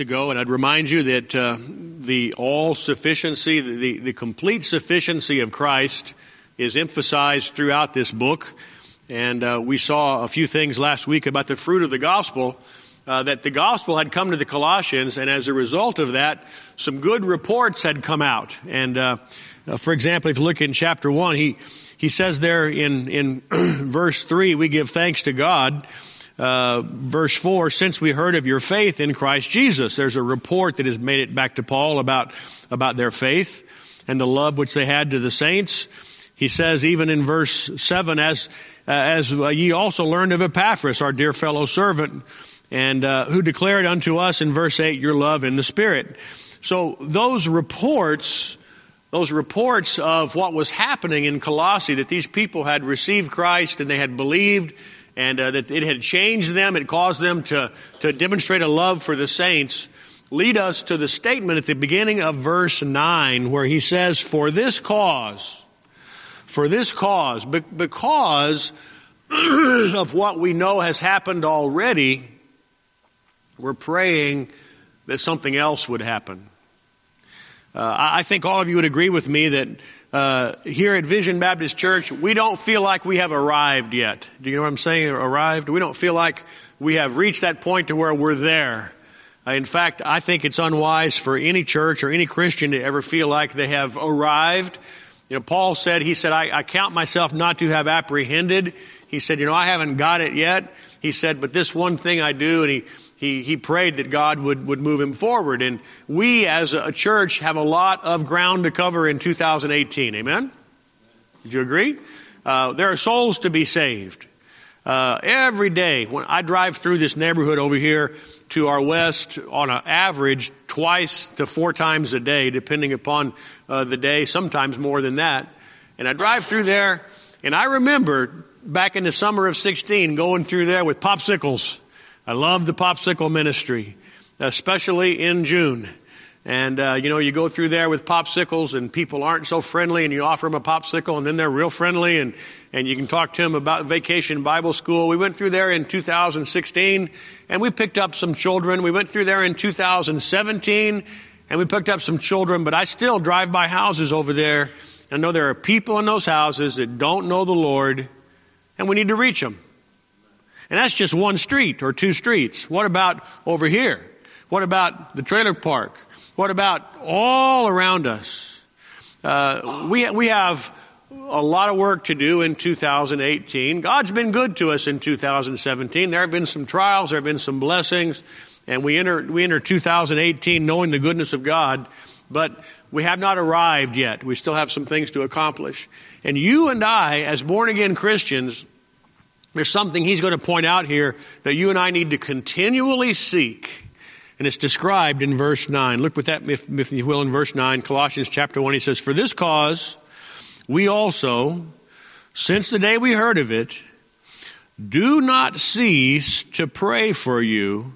ago, and I'd remind you that the all-sufficiency, the complete sufficiency of Christ is emphasized throughout this book. And we saw a few things last week about the fruit of the gospel, that the gospel had come to the Colossians, and as a result of that, some good reports had come out. And for example, if you look in chapter 1, he says there in verse 3, we give thanks to God. Verse 4, since we heard of your faith in Christ Jesus. There's a report that has made it back to Paul about their faith and the love which they had to the saints. He says even in verse 7, as ye also learned of Epaphras, our dear fellow servant, and who declared unto us in verse 8 your love in the Spirit. So those reports of what was happening in Colossae, that these people had received Christ and they had believed, and that it had changed them, it caused them to demonstrate a love for the saints, lead us to the statement at the beginning of verse 9 where he says, for this cause, because of what we know has happened already, we're praying that something else would happen. I think all of you would agree with me that here at Vision Baptist Church, we don't feel like we have arrived yet. Do you know what I'm saying, arrived? We don't feel like we have reached that point to where we're there. In fact, I think it's unwise for any church or any Christian to ever feel like they have arrived. You know, Paul said, I count myself not to have apprehended. He said, I haven't got it yet. He said, but this one thing I do, and he prayed that God would move him forward. And we as a church have a lot of ground to cover in 2018. Amen? Did you agree? There are souls to be saved. Every day when I drive through this neighborhood over here to our west on an average 2 to 4 times a day, depending upon the day, sometimes more than that. And I drive through there, and I remember back in the summer of 16 going through there with popsicles. I love the popsicle ministry, especially in June. And, you go through there with popsicles and people aren't so friendly and you offer them a popsicle and then they're real friendly and you can talk to them about Vacation Bible School. We went through there in 2016 and we picked up some children. We went through there in 2017 and we picked up some children, but I still drive by houses over there. I know there are people in those houses that don't know the Lord and we need to reach them. And that's just one street or 2 streets. What about over here? What about the trailer park? What about all around us? We have a lot of work to do in 2018. God's been good to us in 2017. There have been some trials. There have been some blessings. And we enter 2018 knowing the goodness of God. But we have not arrived yet. We still have some things to accomplish. And you and I, as born-again Christians, there's something he's going to point out here that you and I need to continually seek. And it's described in verse 9. Look with that, if you will, in verse 9, Colossians chapter 1. He says, for this cause we also, since the day we heard of it, do not cease to pray for you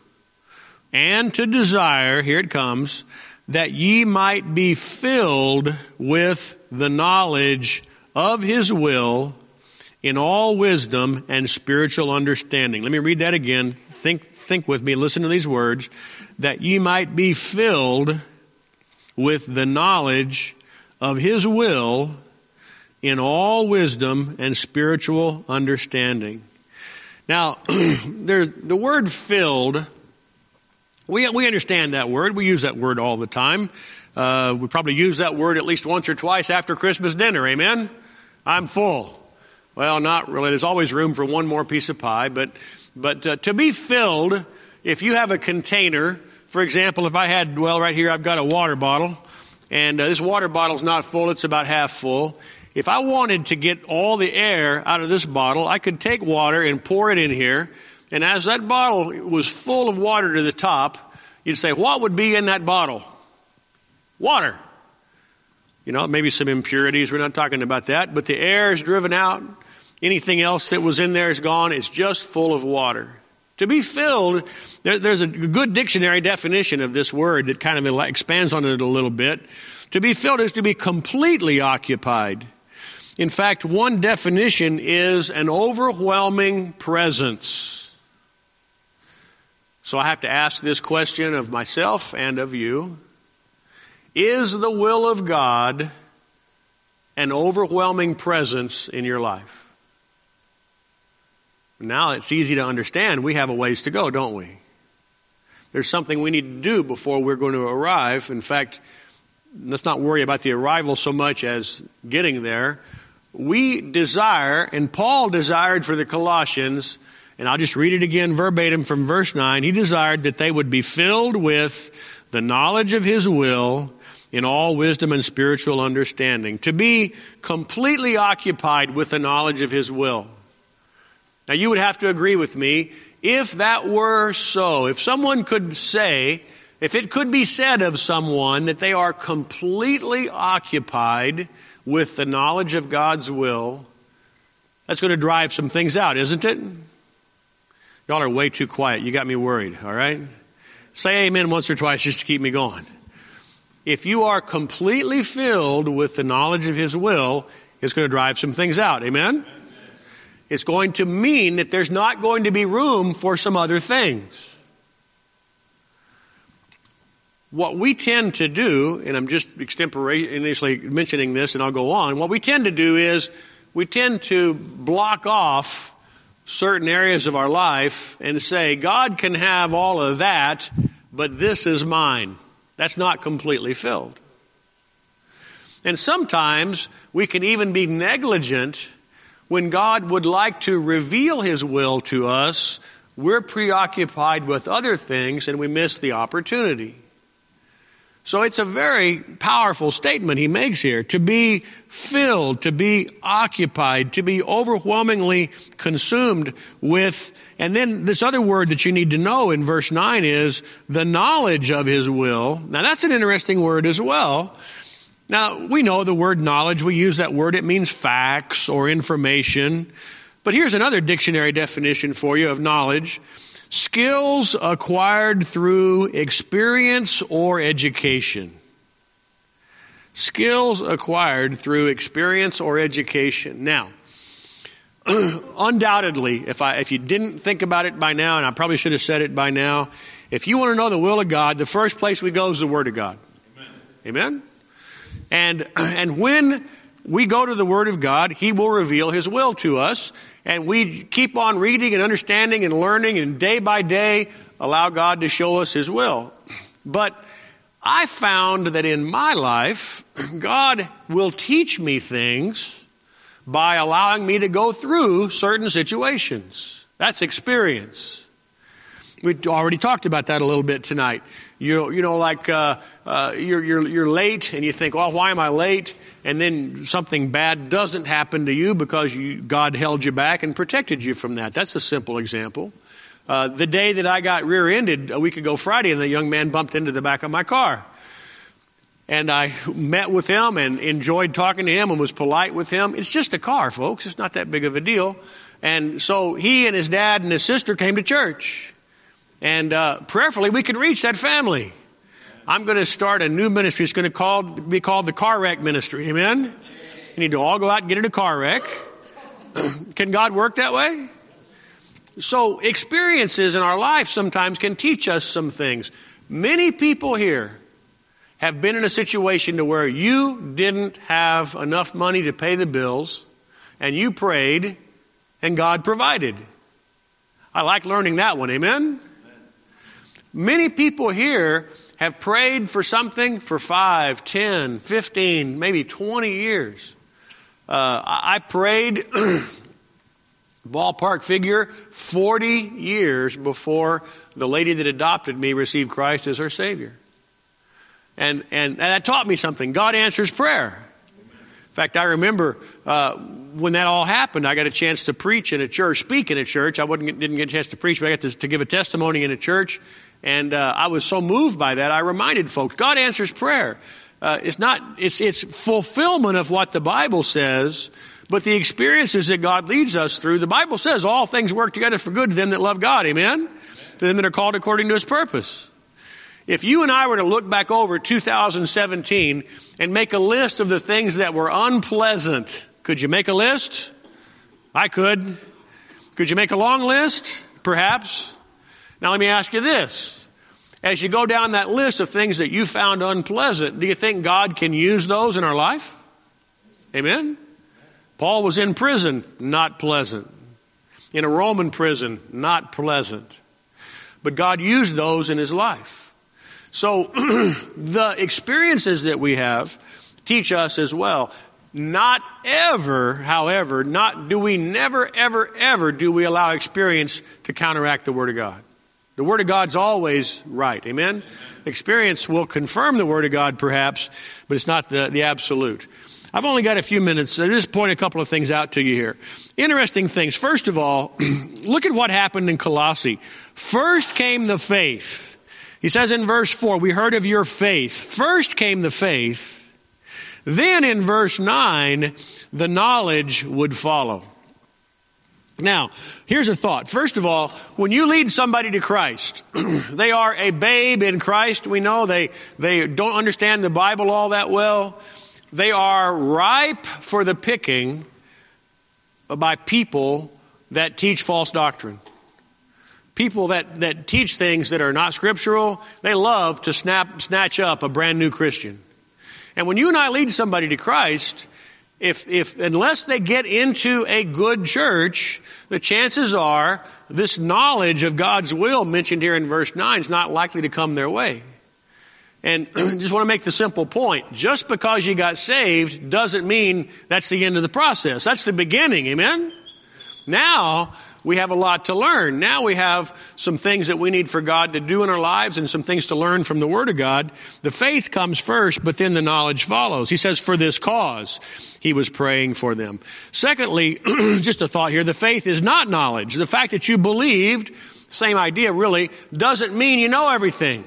and to desire, here it comes, that ye might be filled with the knowledge of his will in all wisdom and spiritual understanding. Let me read that again. Think with me. Listen to these words. That ye might be filled with the knowledge of his will in all wisdom and spiritual understanding. Now, there's the word filled. We understand that word. We use that word all the time. We probably use that word at least once or twice after Christmas dinner. Amen? I'm full. Well, not really. There's always room for one more piece of pie. But to be filled, if you have a container, for example, if I had, right here I've got a water bottle. And this water bottle's not full. It's about half full. If I wanted to get all the air out of this bottle, I could take water and pour it in here. And as that bottle was full of water to the top, you'd say, what would be in that bottle? Water. Maybe some impurities. We're not talking about that. But the air is driven out. Anything else that was in there is gone. It's just full of water. To be filled, there's a good dictionary definition of this word that kind of expands on it a little bit. To be filled is to be completely occupied. In fact, one definition is an overwhelming presence. So I have to ask this question of myself and of you. Is the will of God an overwhelming presence in your life? Now it's easy to understand. We have a ways to go, don't we? There's something we need to do before we're going to arrive. In fact, let's not worry about the arrival so much as getting there. We desire, and Paul desired for the Colossians, and I'll just read it again verbatim from verse 9. He desired that they would be filled with the knowledge of his will in all wisdom and spiritual understanding. To be completely occupied with the knowledge of his will. Now you would have to agree with me, if that were so, if someone could say, if it could be said of someone that they are completely occupied with the knowledge of God's will, that's going to drive some things out, isn't it? Y'all are way too quiet. You got me worried, all right? Say amen once or twice just to keep me going. If you are completely filled with the knowledge of his will, it's going to drive some things out, amen? It's going to mean that there's not going to be room for some other things. What we tend to do, and I'm just extemporaneously mentioning this and I'll go on, what we tend to do is we tend to block off certain areas of our life and say, God can have all of that, but this is mine. That's not completely filled. And sometimes we can even be negligent when God would like to reveal his will to us. We're preoccupied with other things and we miss the opportunity. So it's a very powerful statement he makes here. To be filled, to be occupied, to be overwhelmingly consumed with. And then this other word that you need to know in verse 9 is the knowledge of his will. Now that's an interesting word as well. Now we know the word knowledge. We use that word. It means facts or information. But here's another dictionary definition for you of knowledge. Skills acquired through experience or education. Skills acquired through experience or education. Now, undoubtedly, if you didn't think about it by now, and I probably should have said it by now, if you want to know the will of God, the first place we go is the Word of God. Amen? And when we go to the Word of God, he will reveal his will to us. And we keep on reading and understanding and learning and day by day allow God to show us his will. But I found that in my life, God will teach me things by allowing me to go through certain situations. That's experience. We already talked about that a little bit tonight. You're late and you think, oh, why am I late? And then something bad doesn't happen to you because God held you back and protected you from that. That's a simple example. The day that I got rear-ended a week ago Friday, and the young man bumped into the back of my car. And I met with him and enjoyed talking to him and was polite with him. It's just a car, folks. It's not that big of a deal. And so he and his dad and his sister came to church. And prayerfully, we could reach that family. I'm going to start a new ministry. It's going to be called the Car Wreck Ministry. Amen? You need to all go out and get in a car wreck. Can God work that way? So experiences in our life sometimes can teach us some things. Many people here have been in a situation to where you didn't have enough money to pay the bills, and you prayed, and God provided. I like learning that one. Amen? Many people here have prayed for something for 5, 10, 15, maybe 20 years. I prayed, ballpark figure, 40 years before the lady that adopted me received Christ as her Savior. And that taught me something. God answers prayer. In fact, I remember when that all happened, I got a chance to preach in a church, speak in a church. I didn't get a chance to preach, but I got to give a testimony in a church. And I was so moved by that, I reminded folks, God answers prayer. It's fulfillment of what the Bible says, but the experiences that God leads us through, the Bible says all things work together for good to them that love God, amen? To them that are called according to his purpose. If you and I were to look back over 2017 and make a list of the things that were unpleasant, could you make a list? I could. Could you make a long list? Perhaps. Now let me ask you this. As you go down that list of things that you found unpleasant, do you think God can use those in our life? Amen? Paul was in prison, not pleasant. In a Roman prison, not pleasant. But God used those in his life. So the experiences that we have teach us as well. Not ever, however, do we allow experience to counteract the Word of God. The Word of God's always right. Amen? Experience will confirm the Word of God perhaps, but it's not the absolute. I've only got a few minutes, so I'll just point a couple of things out to you here. Interesting things. First of all, look at what happened in Colossae. First came the faith. He says in verse 4, we heard of your faith. First came the faith. Then in verse 9, the knowledge would follow. Now, here's a thought. First of all, when you lead somebody to Christ, they are a babe in Christ. We know they don't understand the Bible all that well. They are ripe for the picking by people that teach false doctrine. People that teach things that are not scriptural, they love to snatch up a brand new Christian. And when you and I lead somebody to Christ, unless they get into a good church, the chances are this knowledge of God's will mentioned here in verse 9 is not likely to come their way. And just want to make the simple point. Just because you got saved doesn't mean that's the end of the process. That's the beginning, amen? Now we have a lot to learn. Now we have some things that we need for God to do in our lives and some things to learn from the Word of God. The faith comes first, but then the knowledge follows. He says, for this cause, he was praying for them. Secondly, just a thought here, the faith is not knowledge. The fact that you believed, same idea really, doesn't mean you know everything.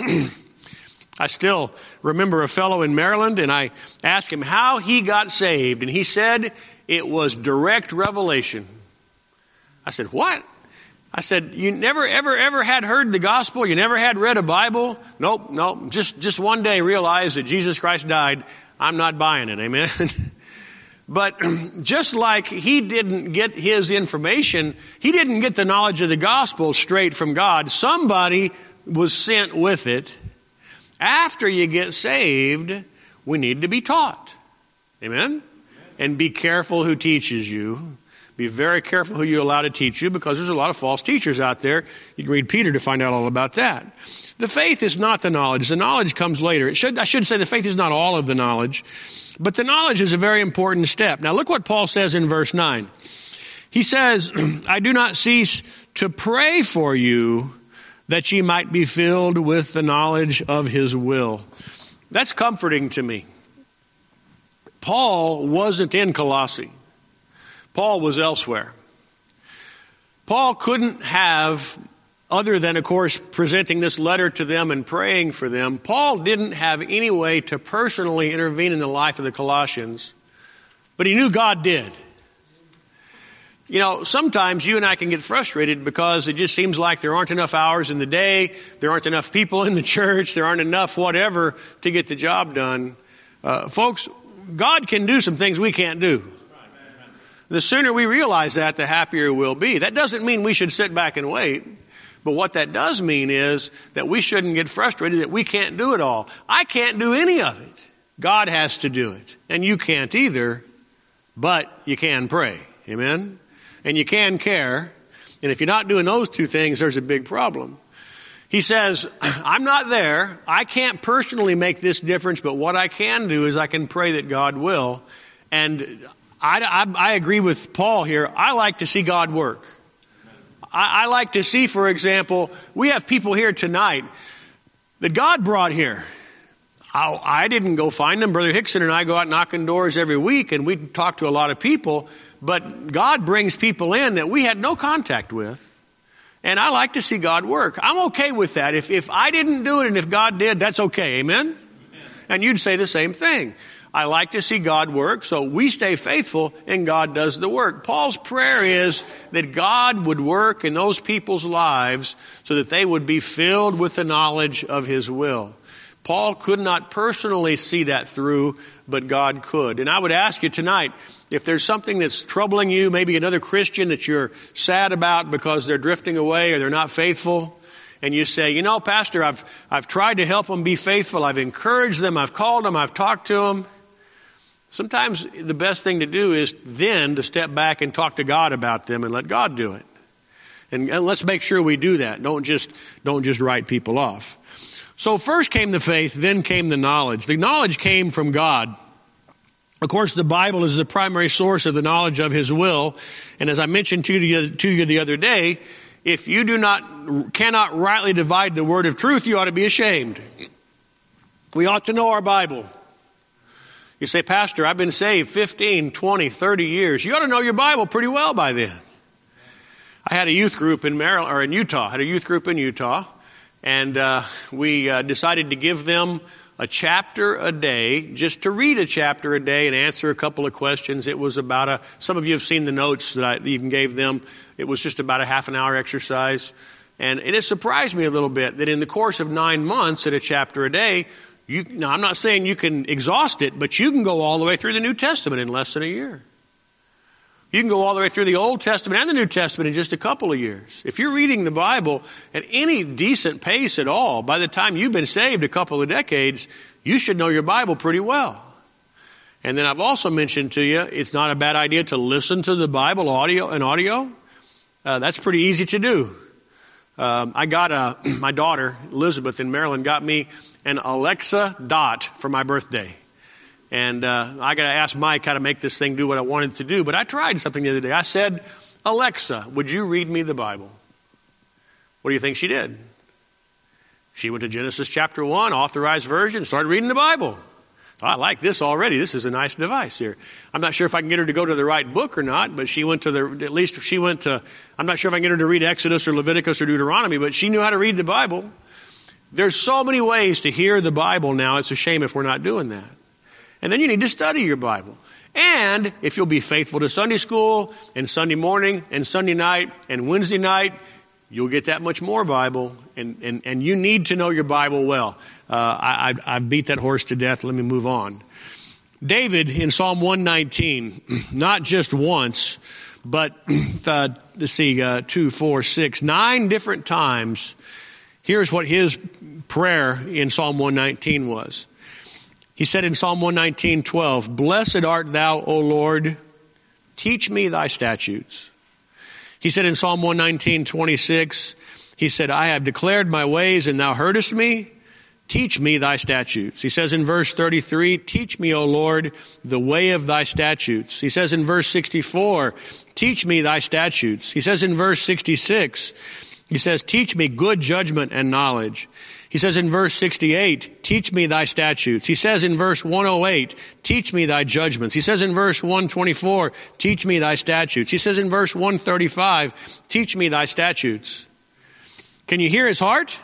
I still remember a fellow in Maryland, and I asked him how he got saved, and he said it was direct revelation. I said, what? I said, you never, ever had heard the gospel? You never had read a Bible? Nope. Just one day realized that Jesus Christ died. I'm not buying it, amen? But just like he didn't get his information, he didn't get the knowledge of the gospel straight from God. Somebody was sent with it. After you get saved, we need to be taught. Amen? And be careful who teaches you. Be very careful who you allow to teach you, because there's a lot of false teachers out there. You can read Peter to find out all about that. The faith is not the knowledge. The knowledge comes later. I should say the faith is not all of the knowledge, but the knowledge is a very important step. Now look what Paul says in verse 9. He says, I do not cease to pray for you that ye might be filled with the knowledge of his will. That's comforting to me. Paul wasn't in Colossae. Paul was elsewhere. Paul couldn't have, other than, of course, presenting this letter to them and praying for them, Paul didn't have any way to personally intervene in the life of the Colossians, but he knew God did. You know, sometimes you and I can get frustrated because it just seems like there aren't enough hours in the day, there aren't enough people in the church, there aren't enough whatever to get the job done. Folks, God can do some things we can't do. The sooner we realize that, the happier we'll be. That doesn't mean we should sit back and wait. But what that does mean is that we shouldn't get frustrated that we can't do it all. I can't do any of it. God has to do it. And you can't either, but you can pray. Amen? And you can care. And if you're not doing those two things, there's a big problem. He says, I'm not there. I can't personally make this difference, but what I can do is I can pray that God will. And I agree with Paul here. I like to see God work. I like to see, for example, we have people here tonight that God brought here. I didn't go find them. Brother Hickson and I go out knocking doors every week, and we talk to a lot of people. But God brings people in that we had no contact with. And I like to see God work. I'm okay with that. If I didn't do it and if God did, that's okay. Amen? Amen. And you'd say the same thing. I like to see God work, so we stay faithful and God does the work. Paul's prayer is that God would work in those people's lives so that they would be filled with the knowledge of his will. Paul could not personally see that through, but God could. And I would ask you tonight, if there's something that's troubling you, maybe another Christian that you're sad about because they're drifting away or they're not faithful, and you say, you know, Pastor, I've tried to help them be faithful. I've encouraged them. I've called them. I've talked to them. Sometimes the best thing to do is then to step back and talk to God about them and let God do it. And let's make sure we do that. Don't just write people off. So first came the faith, then came the knowledge. The knowledge came from God. Of course, the Bible is the primary source of the knowledge of His will. And as I mentioned to you the other day, if you cannot rightly divide the word of truth, you ought to be ashamed. We ought to know our Bible. You say, Pastor, I've been saved 15, 20, 30 years. You ought to know your Bible pretty well by then. I had a youth group in Utah. And we decided to give them a chapter a day, just to read a chapter a day and answer a couple of questions. It was about some of you have seen the notes that I even gave them. It was just about a half an hour exercise. And it surprised me a little bit that in the course of 9 months at a chapter a day, now I'm not saying you can exhaust it, but you can go all the way through the New Testament in less than a year. You can go all the way through the Old Testament and the New Testament in just a couple of years. If you're reading the Bible at any decent pace at all, by the time you've been saved a couple of decades, you should know your Bible pretty well. And then I've also mentioned to you, it's not a bad idea to listen to the Bible audio. That's pretty easy to do. I got my daughter, Elizabeth in Maryland, got me an Alexa Dot for my birthday. And I got to ask Mike how to make this thing do what I wanted to do. But I tried something the other day. I said, Alexa, would you read me the Bible? What do you think she did? She went to Genesis chapter 1, authorized version, started reading the Bible. I like this already. This is a nice device here. I'm not sure if I can get her to go to the right book or not, but I'm not sure if I can get her to read Exodus or Leviticus or Deuteronomy, but she knew how to read the Bible. There's so many ways to hear the Bible now. It's a shame if we're not doing that. And then you need to study your Bible. And if you'll be faithful to Sunday school and Sunday morning and Sunday night and Wednesday night, you'll get that much more Bible. And you need to know your Bible well. I've beat that horse to death. Let me move on. David in Psalm 119, not just once, but 2, 4, 6, 9 different times. Here's what his prayer in Psalm 119 was. He said in Psalm 119:12, Blessed art thou, O Lord, teach me thy statutes. He said in Psalm 119:26, he said, I have declared my ways and thou heardest me. Teach me thy statutes. He says in verse 33, teach me, O Lord, the way of thy statutes. He says in verse 64, teach me thy statutes. He says in verse 66, he says, teach me good judgment and knowledge. He says in verse 68, teach me thy statutes. He says in verse 108, teach me thy judgments. He says in verse 124, teach me thy statutes. He says in verse 135, teach me thy statutes. Can you hear his heart?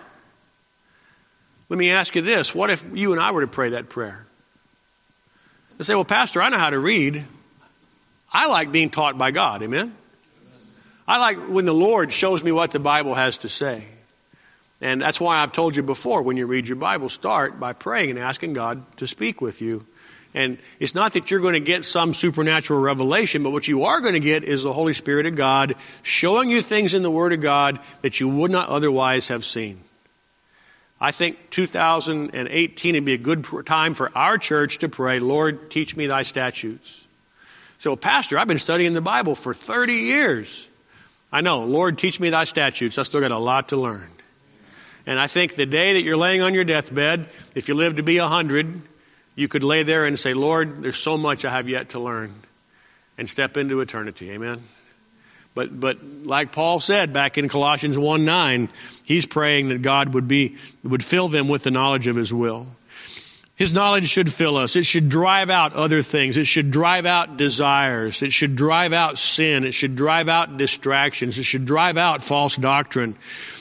Let me ask you this. What if you and I were to pray that prayer? They say, well, Pastor, I know how to read. I like being taught by God. Amen? I like when the Lord shows me what the Bible has to say. And that's why I've told you before, when you read your Bible, start by praying and asking God to speak with you. And it's not that you're going to get some supernatural revelation, but what you are going to get is the Holy Spirit of God showing you things in the Word of God that you would not otherwise have seen. I think 2018 would be a good time for our church to pray, Lord, teach me thy statutes. So, Pastor, I've been studying the Bible for 30 years. I know, Lord, teach me thy statutes. I've still got a lot to learn. And I think the day that you're laying on your deathbed, if you live to be 100, you could lay there and say, Lord, there's so much I have yet to learn, and step into eternity. Amen? But like Paul said back in Colossians 1:9, he's praying that God would fill them with the knowledge of his will. His knowledge should fill us. It should drive out other things. It should drive out desires. It should drive out sin. It should drive out distractions. It should drive out false doctrine.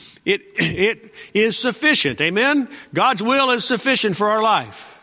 It is sufficient. Amen? God's will is sufficient for our life.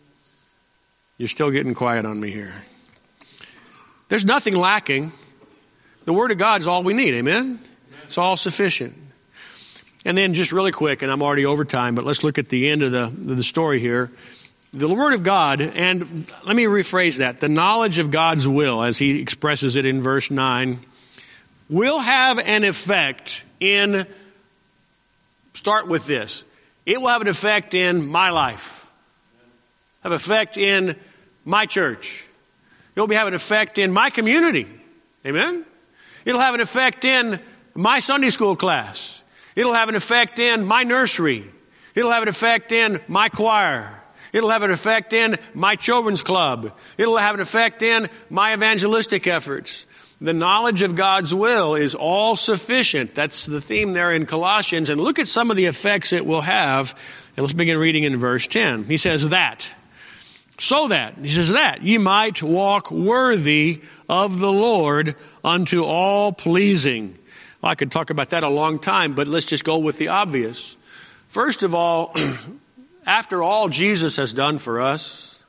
You're still getting quiet on me here. There's nothing lacking. The Word of God is all we need. Amen? It's all sufficient. And then just really quick, and I'm already over time, but let's look at the end of the story here. The Word of God, and let me rephrase that, the knowledge of God's will, as he expresses it in verse 9, will have an effect in start with this. It will have an effect in my life, have an effect in my church. It will have an effect in my community. Amen? It'll have an effect in my Sunday school class. It'll have an effect in my nursery. It'll have an effect in my choir. It'll have an effect in my children's club. It'll have an effect in my evangelistic efforts. The knowledge of God's will is all sufficient. That's the theme there in Colossians. And look at some of the effects it will have. And let's begin reading in verse 10. He says that. So that, he says that, ye might walk worthy of the Lord unto all pleasing. Well, I could talk about that a long time, but let's just go with the obvious. First of all, after all Jesus has done for us,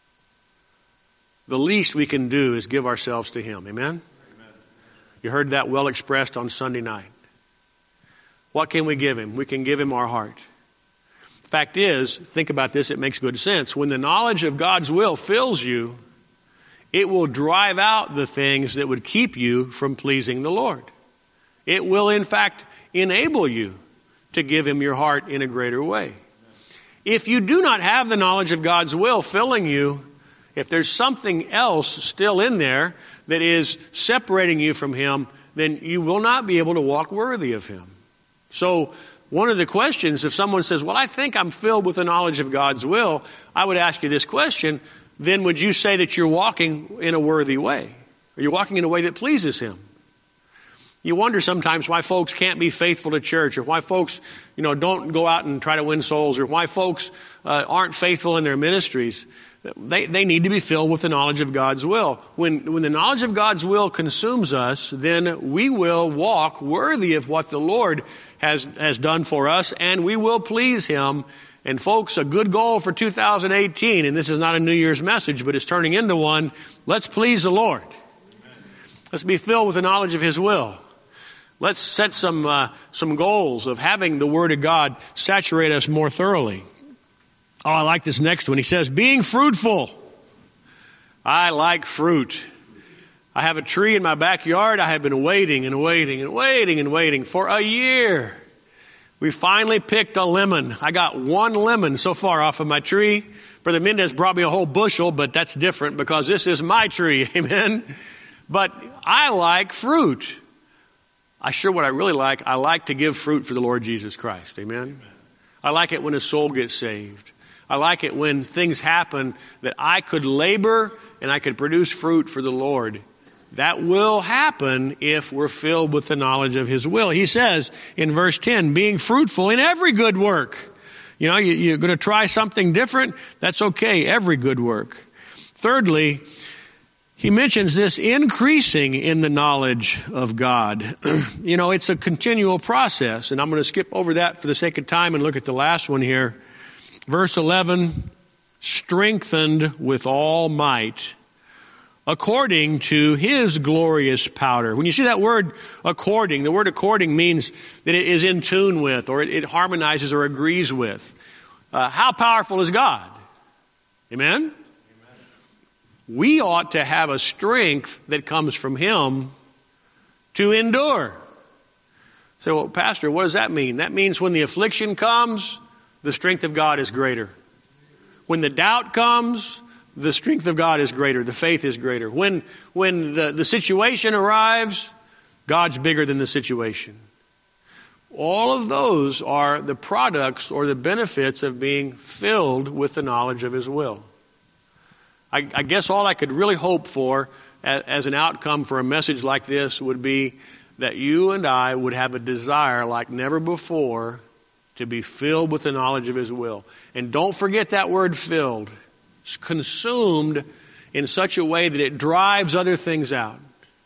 the least we can do is give ourselves to Him. Amen? You heard that well expressed on Sunday night. What can we give Him? We can give Him our heart. Fact is, think about this, it makes good sense. When the knowledge of God's will fills you, it will drive out the things that would keep you from pleasing the Lord. It will, in fact, enable you to give Him your heart in a greater way. If you do not have the knowledge of God's will filling you, if there's something else still in there that is separating you from Him, then you will not be able to walk worthy of Him. So, one of the questions, if someone says, well, I think I'm filled with the knowledge of God's will, I would ask you this question, then would you say that you're walking in a worthy way? Are you walking in a way that pleases Him? You wonder sometimes why folks can't be faithful to church, or why folks, don't go out and try to win souls, or why folks aren't faithful in their ministries. They need to be filled with the knowledge of God's will. When the knowledge of God's will consumes us, then we will walk worthy of what the Lord has done for us, and we will please Him. And folks, a good goal for 2018, and this is not a New Year's message, but it's turning into one, let's please the Lord. Let's be filled with the knowledge of His will. Let's set some goals of having the Word of God saturate us more thoroughly. Oh, I like this next one. He says, being fruitful. I like fruit. I have a tree in my backyard. I have been waiting and waiting and waiting and waiting for a year. We finally picked a lemon. I got one lemon so far off of my tree. Brother Mendez brought me a whole bushel, but that's different because this is my tree. Amen. But I like fruit. What I really like, I like to give fruit for the Lord Jesus Christ. Amen. I like it when a soul gets saved. I like it when things happen that I could labor and I could produce fruit for the Lord. That will happen if we're filled with the knowledge of His will. He says in verse 10, being fruitful in every good work. You're going to try something different. That's okay. Every good work. Thirdly, he mentions this increasing in the knowledge of God. It's a continual process, and I'm going to skip over that for the sake of time and look at the last one here. Verse 11, strengthened with all might, according to His glorious power. When you see that word according, the word according means that it is in tune with, or it harmonizes or agrees with. How powerful is God? Amen? We ought to have a strength that comes from Him to endure. So, well, Pastor, what does that mean? That means when the affliction comes, the strength of God is greater. When the doubt comes, the strength of God is greater. The faith is greater. When the situation arrives, God's bigger than the situation. All of those are the products or the benefits of being filled with the knowledge of His will. I guess all I could really hope for as an outcome for a message like this would be that you and I would have a desire like never before to be filled with the knowledge of His will. And don't forget that word filled. It's consumed in such a way that it drives other things out.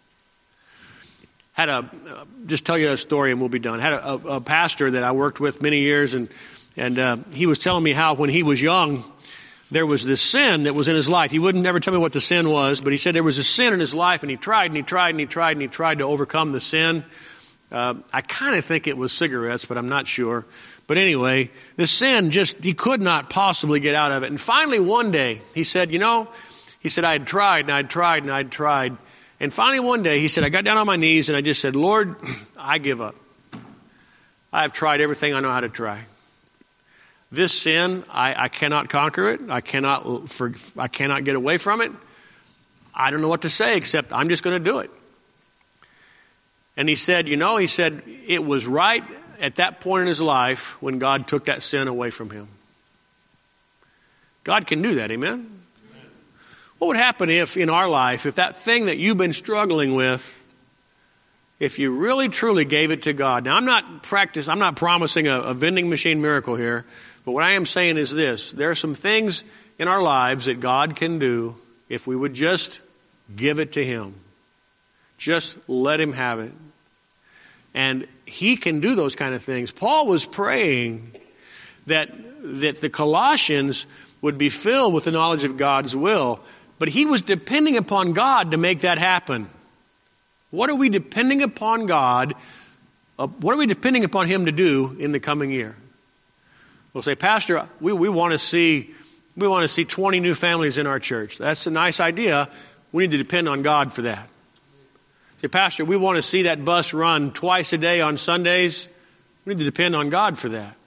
Just tell you a story and we'll be done. Had a pastor that I worked with many years, and he was telling me how when he was young, there was this sin that was in his life. He wouldn't never tell me what the sin was, but he said there was a sin in his life, and he tried to overcome the sin. I kind of think it was cigarettes, but I'm not sure. But anyway, the sin he could not possibly get out of it. And finally one day, he said, I had tried. And finally one day, he said, I got down on my knees and I just said, Lord, I give up. I have tried everything I know how to try. This sin, I cannot conquer it. I cannot get away from it. I don't know what to say except I'm just going to do it. And he said, it was right at that point in his life when God took that sin away from him. God can do that, amen? What would happen if in our life, if that thing that you've been struggling with, if you really truly gave it to God? Now, I'm not promising a vending machine miracle here, but what I am saying is this. There are some things in our lives that God can do if we would just give it to him. Just let him have it. And he can do those kind of things. Paul was praying that the Colossians would be filled with the knowledge of God's will, but he was depending upon God to make that happen. What are we depending upon God? What are we depending upon him to do in the coming year? We'll say, Pastor, we want to see 20 new families in our church. That's a nice idea. We need to depend on God for that. Say, Pastor, we want to see that bus run twice a day on Sundays. We need to depend on God for that.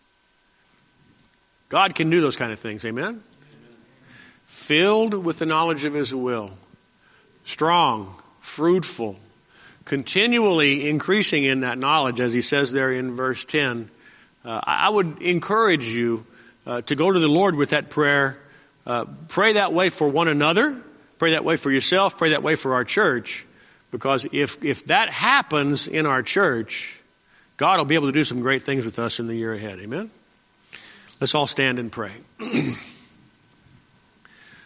God can do those kind of things, amen? Filled with the knowledge of his will. Strong, fruitful, continually increasing in that knowledge, as he says there in verse 10. I would encourage you to go to the Lord with that prayer. Pray that way for one another. Pray that way for yourself. Pray that way for our church. Because if that happens in our church, God will be able to do some great things with us in the year ahead. Amen? Let's all stand and pray.